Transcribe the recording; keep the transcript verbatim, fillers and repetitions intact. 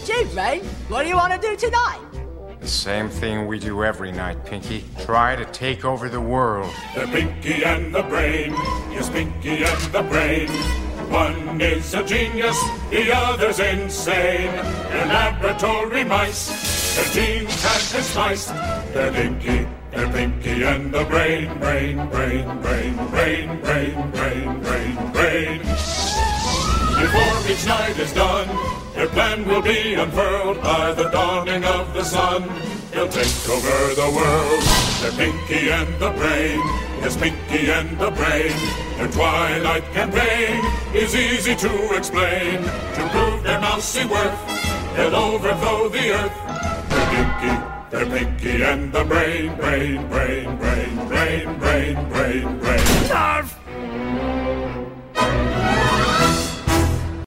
you, Brain. What do you want to do tonight? The same thing we do every night, Pinky. Try to take over the world. They're Pinky and the Brain. Yes, Pinky and the Brain. One is a genius, the other's insane. They're laboratory mice. Their genes have been spiced. They're Pinky, they're Pinky and the Brain. Brain, brain, brain, brain, brain, brain, brain, brain. Before each night is done, their plan will be unfurled by the dawning of the sun. They'll take over the world. They're Pinky and the Brain. Yes, Pinky and the Brain. Their twilight campaign is easy to explain. To prove their mousy worth, they'll overthrow the earth. They're Pinky, they're Pinky and the Brain. Brain, brain, brain, brain, brain, brain, brain. Nerf!